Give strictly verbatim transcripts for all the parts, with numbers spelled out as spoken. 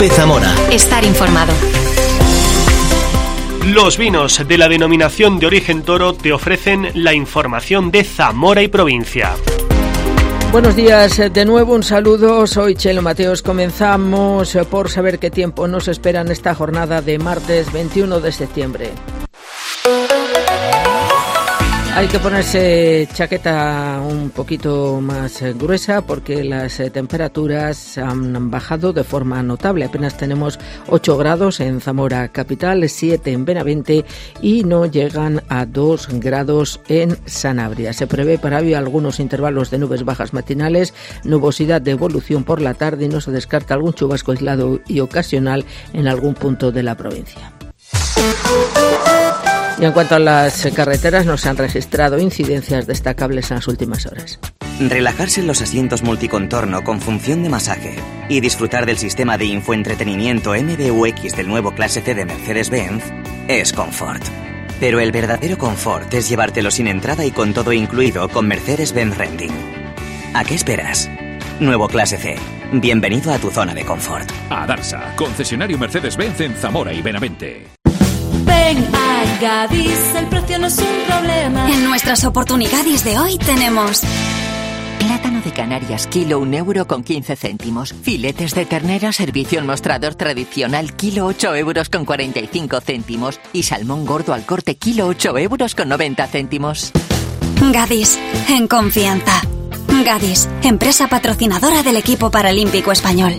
Cope Zamora. Estar informado. Los vinos de la denominación de origen Toro te ofrecen la información de Zamora y provincia. Buenos días, de nuevo un saludo, soy Chelo Mateos. Comenzamos por saber qué tiempo nos espera en esta jornada de martes veintiuno de septiembre. Hay que ponerse chaqueta un poquito más gruesa porque las temperaturas han bajado de forma notable. Apenas tenemos ocho grados en Zamora capital, siete en Benavente y no llegan a dos grados en Sanabria. Se prevé para hoy algunos intervalos de nubes bajas matinales, nubosidad de evolución por la tarde y no se descarta algún chubasco aislado y ocasional en algún punto de la provincia. Y en cuanto a las carreteras, no se han registrado incidencias destacables en las últimas horas. Relajarse en los asientos multicontorno con función de masaje y disfrutar del sistema de infoentretenimiento M B U X del nuevo Clase C de Mercedes-Benz es confort. Pero el verdadero confort es llevártelo sin entrada y con todo incluido con Mercedes-Benz Renting. ¿A qué esperas? Nuevo Clase C. Bienvenido a tu zona de confort. A Darsa, concesionario Mercedes-Benz en Zamora y Benavente. Ven a Gadis, el precio no es un problema. En nuestras oportunidades de hoy tenemos plátano de Canarias, kilo un euro con quince céntimos. Filetes de ternera, servicio en mostrador tradicional, kilo ocho euros con cuarenta y cinco céntimos. Y salmón gordo al corte, kilo ocho euros con noventa céntimos. Gadis, en confianza. Gadis, empresa patrocinadora del equipo paralímpico español.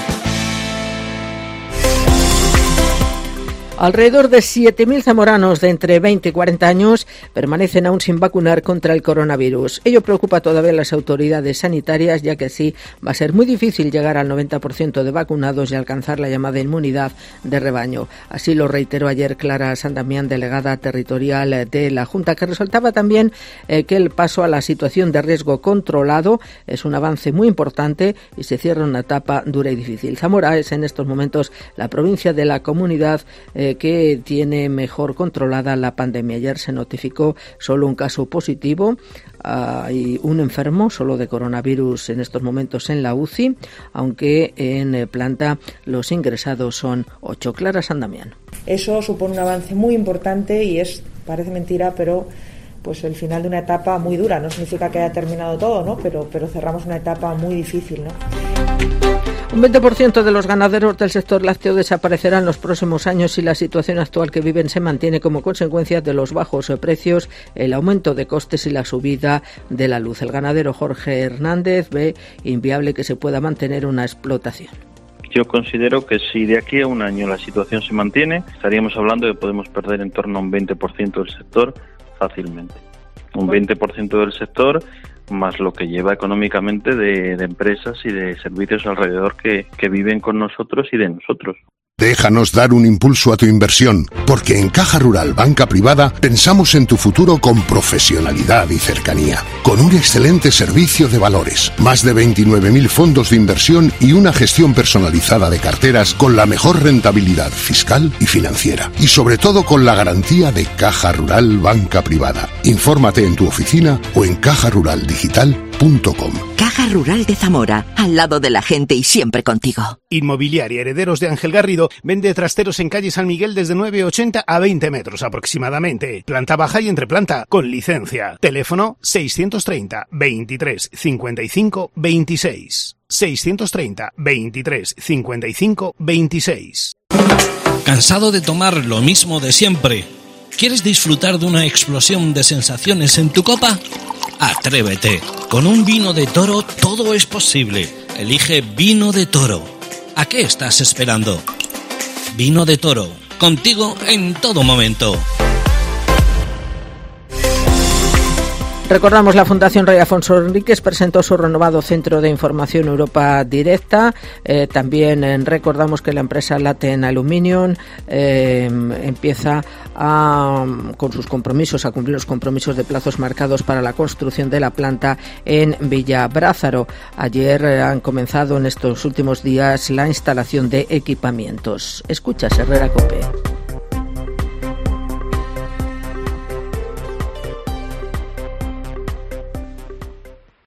Alrededor de siete mil zamoranos de entre veinte y cuarenta años permanecen aún sin vacunar contra el coronavirus. Ello preocupa todavía a las autoridades sanitarias, ya que así va a ser muy difícil llegar al noventa por ciento de vacunados y alcanzar la llamada inmunidad de rebaño. Así lo reiteró ayer Clara San Damián, delegada territorial de la Junta, que resaltaba también eh, que el paso a la situación de riesgo controlado es un avance muy importante y se cierra una etapa dura y difícil. Zamora es en estos momentos la provincia de la comunidad eh, que tiene mejor controlada la pandemia. Ayer se notificó solo un caso positivo uh, y un enfermo solo de coronavirus en estos momentos en la U C I, aunque en eh, planta los ingresados son ocho. Clara San Damián. Eso supone un avance muy importante y es, parece mentira, pero pues el final de una etapa muy dura. No significa que haya terminado todo, ¿no? Pero, pero cerramos una etapa muy difícil, ¿no? Un veinte por ciento de los ganaderos del sector lácteo desaparecerán en los próximos años si la situación actual que viven se mantiene como consecuencia de los bajos precios, el aumento de costes y la subida de la luz. El ganadero Jorge Hernández ve inviable que se pueda mantener una explotación. Yo considero que si de aquí a un año la situación se mantiene, estaríamos hablando de que podemos perder en torno a un veinte por ciento del sector fácilmente. Un veinte por ciento del sector más lo que lleva económicamente de, de empresas y de servicios alrededor que, que viven con nosotros y de nosotros. Déjanos dar un impulso a tu inversión, porque en Caja Rural Banca Privada pensamos en tu futuro con profesionalidad y cercanía, con un excelente servicio de valores, más de veintinueve mil fondos de inversión y una gestión personalizada de carteras con la mejor rentabilidad fiscal y financiera, y sobre todo con la garantía de Caja Rural Banca Privada. Infórmate en tu oficina o en caja rural digital punto com. Caja Rural de Zamora, al lado de la gente y siempre contigo. Inmobiliaria Herederos de Ángel Garrido vende trasteros en calle San Miguel desde nueve ochenta a veinte metros aproximadamente. Planta baja y entreplanta, con licencia. Teléfono seiscientos treinta, veintitrés, cincuenta y cinco, veintiséis. seiscientos treinta, veintitrés, cincuenta y cinco, veintiséis. ¿Cansado de tomar lo mismo de siempre? ¿Quieres disfrutar de una explosión de sensaciones en tu copa? Atrévete. Con un vino de Toro todo es posible. Elige Vino de Toro. ¿A qué estás esperando? Vino de Toro. Contigo en todo momento. Recordamos, la Fundación Rey Afonso Enríquez presentó su renovado Centro de Información Europa Directa. Eh, también eh, recordamos que la empresa Latin Aluminium eh, empieza a, con sus compromisos, a cumplir los compromisos de plazos marcados para la construcción de la planta en Villa Brázaro. Ayer eh, han comenzado en estos últimos días la instalación de equipamientos. Escuchas, Herrera Cope.